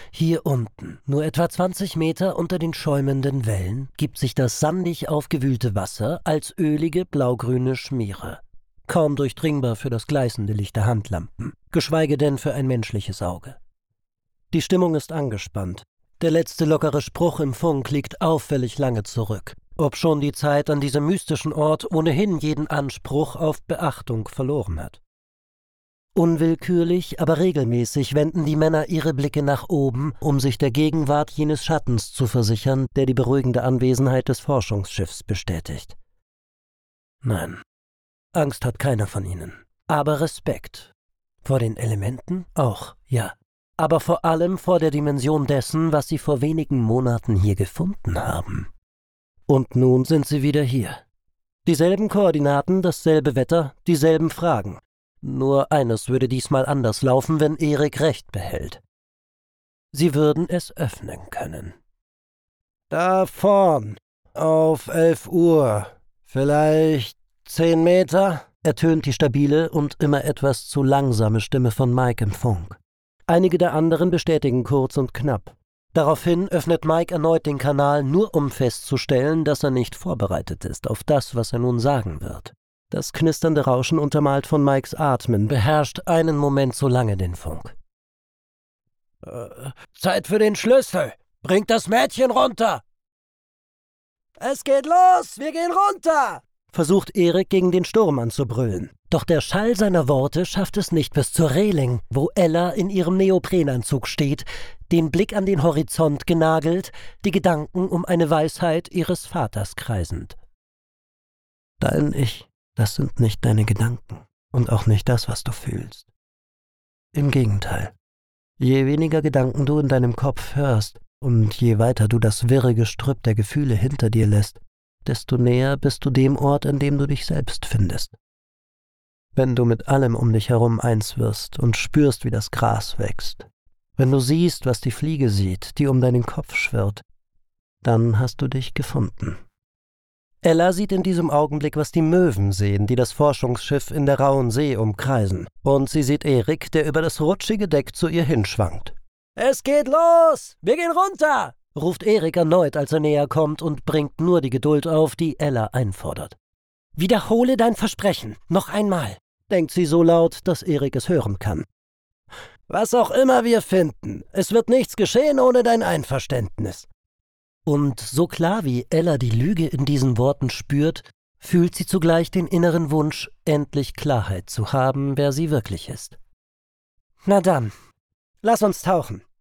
Hier unten, nur etwa 20 Meter unter den schäumenden Wellen, gibt sich das sandig aufgewühlte Wasser als ölige blaugrüne Schmiere. Kaum durchdringbar für das gleißende Licht der Handlampen, geschweige denn für ein menschliches Auge. Die Stimmung ist angespannt. Der letzte lockere Spruch im Funk liegt auffällig lange zurück, obschon die Zeit an diesem mystischen Ort ohnehin jeden Anspruch auf Beachtung verloren hat. Unwillkürlich, aber regelmäßig wenden die Männer ihre Blicke nach oben, um sich der Gegenwart jenes Schattens zu versichern, der die beruhigende Anwesenheit des Forschungsschiffs bestätigt. Nein, Angst hat keiner von ihnen, aber Respekt. Vor den Elementen auch, ja. Aber vor allem vor der Dimension dessen, was sie vor wenigen Monaten hier gefunden haben. Und nun sind sie wieder hier. Dieselben Koordinaten, dasselbe Wetter, dieselben Fragen. Nur eines würde diesmal anders laufen, wenn Erik recht behält. Sie würden es öffnen können. Da vorn, auf 11 Uhr, vielleicht 10 Meter, ertönt die stabile und immer etwas zu langsame Stimme von Mike im Funk. Einige der anderen bestätigen kurz und knapp. Daraufhin öffnet Mike erneut den Kanal, nur um festzustellen, dass er nicht vorbereitet ist auf das, was er nun sagen wird. Das knisternde Rauschen, untermalt von Mikes Atmen, beherrscht einen Moment so lange den Funk. Zeit für den Schlüssel! Bringt das Mädchen runter! Es geht los! Wir gehen runter! Versucht Erik gegen den Sturm anzubrüllen. Doch der Schall seiner Worte schafft es nicht bis zur Reling, wo Ella in ihrem Neoprenanzug steht, den Blick an den Horizont genagelt, die Gedanken um eine Weisheit ihres Vaters kreisend. Dein Ich, das sind nicht deine Gedanken und auch nicht das, was du fühlst. Im Gegenteil. Je weniger Gedanken du in deinem Kopf hörst und je weiter du das wirre Gestrüpp der Gefühle hinter dir lässt, desto näher bist du dem Ort, an dem du dich selbst findest. Wenn du mit allem um dich herum eins wirst und spürst, wie das Gras wächst, wenn du siehst, was die Fliege sieht, die um deinen Kopf schwirrt, dann hast du dich gefunden. Ella sieht in diesem Augenblick, was die Möwen sehen, die das Forschungsschiff in der rauen See umkreisen. Und sie sieht Erik, der über das rutschige Deck zu ihr hinschwankt. »Es geht los! Wir gehen runter!« ruft Erik erneut, als er näher kommt und bringt nur die Geduld auf, die Ella einfordert. »Wiederhole dein Versprechen, noch einmal«, denkt sie so laut, dass Erik es hören kann. »Was auch immer wir finden, es wird nichts geschehen ohne dein Einverständnis.« Und so klar wie Ella die Lüge in diesen Worten spürt, fühlt sie zugleich den inneren Wunsch, endlich Klarheit zu haben, wer sie wirklich ist. »Na dann, lass uns tauchen«,